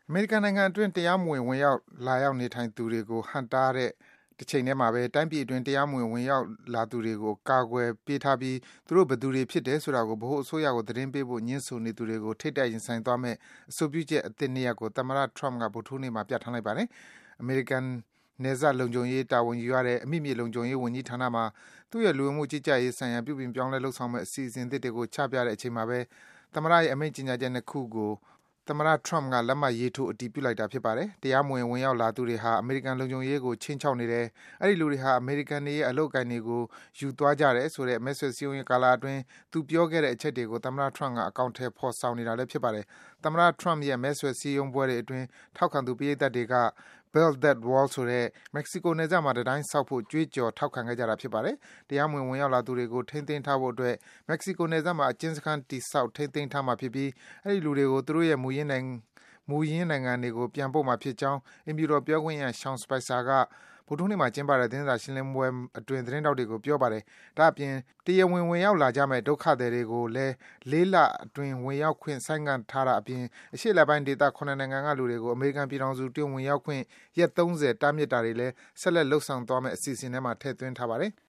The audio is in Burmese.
အမေရိကန်နိုင်ငံအတွင်းတရားမဝင်ဝင်ရောက်လာရောက်နေထိုင်သူတွေကိုဟန့်တားတဲ့တချိန်တည်းမှာပဲတိုင်းပြည်အတွင်းတရားမဝင်ဝင်ရောက်လာသူတွေကိုကာကွယ်ပေးထားပြီးသူတို့ဘယ်သူတွေဖြစ်တယ်ဆိုတာကိုဗဟိုအစိုးရကိုသတင်းပေးဖို့ညှင်းဆိုနေသူတွေကိုထိတ်တိုက်ရင်ဆိုင်သွားမဲ့အဆိုပြုချက်အသစ်နှစ်ရပ်ကိုသမ္မတ Trump ကဗုဒ္ဓဟူးနေ့မှာပြဋ္ဌာန်းလိုက်ပါတယ်။ အမေရိကန်နယ်စပ်လုံခြုံရေးတာဝန်ယူရတဲ့အမိမြေလုံခြုံရေးဝန်ကြီးဌာနမှာသူ့ရဲ့လူဝင်မှုကြီးကြပ်ရေးဆိုင်ရာပြုပြင်ပြောင်းလဲလုပ်ဆောင်မဲ့အစီအစဉ်သစ်တွေကိုချပြတဲ့အချိန်မှာပဲသမ္မတရဲ့အမိန့်ကြေညာချက်နှစ်ခုကိုသမ္မတ Trump ကလက်မှတ်ရေးထိုးအတည်ပြုလိုက်တာဖြစ်ပါတယ်။တရားမဝင်ဝင်ရောက်လာသူတွေဟာအမေရိကန်လုံခြုံရေးကိုခြိမ်းခြောက်နေတယ်။အဲဒီလူတွေဟာအမေရိကန်တွေရဲ့အလုပ်အကိုင်တွေကိုယူသွားကြတယ်ဆိုတဲ့မဲဆွယ်စည်းရုံးရေးကာလအတွင်းသူပြောခဲ့တဲ့အချက်တွေကိုသမ္မတ Trump ကအကောင်အထည်ဖော်ဆောင်နေတာလည်းဖြစ်ပါတယ်။သမ္မတ Trump ရဲ့မဲဆွယ်စည်းရုံးပွဲတွေအတွင်းထောက်ခံသူပရိသတ်တွေက Build That Wall ဆိုတဲ့မက္ကဆီကိုနယ်စပ်မှာတံတိုင်းဆောက်ဖို့ကြွေးကြော်ထောက်ခံခဲ့ကြတာဖြစ်ပါတယ်။တရားမဝင်ဝင်ရောက်လာသူတွေကိုထိန်းသိမ်းထားဖို့အတွက်မက္ကဆီကိုနယ်စပ်မှာအကျဉ်းစခန်းတည်ဆောက်ထိန်းသိမ်းထားမှာဖြစ်ပြီးအဲဒီလူတွေကိုသူတို့ရဲ့မူရင်းနိုင်ငံတွေကိုပြန်ပို့မှာဖြစ်ကြောင်းအိမ်ဖြူတော်ပြောခွင့်ရ Sean Spicer ကဗုဒ္ဓဟူးနေ့မှာကျင်းပတဲ့သတင်းစာရှင်းလင်းပွဲအတွင်းသတင်းထောက်တွေကိုပြောပါတယ်။ဒါ့အပြင်တရားဝင်ဝင်ရောက်လာကြမဲ့ဒုက္ခသည်တွေကိုလည်း4 လအတွင်းဝင်ရောက်ခွင့်ဆိုင်းငံ့ထားတာအပြင်အရှေ့အလယ်ပိုင်းဒေသ7နိုင်ငံကလူတွေကိုအမေရိကန်ပြည်ထောင်စုအတွင်းဝင်ရောက်ခွင့်ရက်30တားမြစ်တာတွေလည်းဆက်လက်လုပ်ဆောင်သွားမဲ့အစီအစဉ်ထဲမှာထည့်သွင်းထားပါတယ်။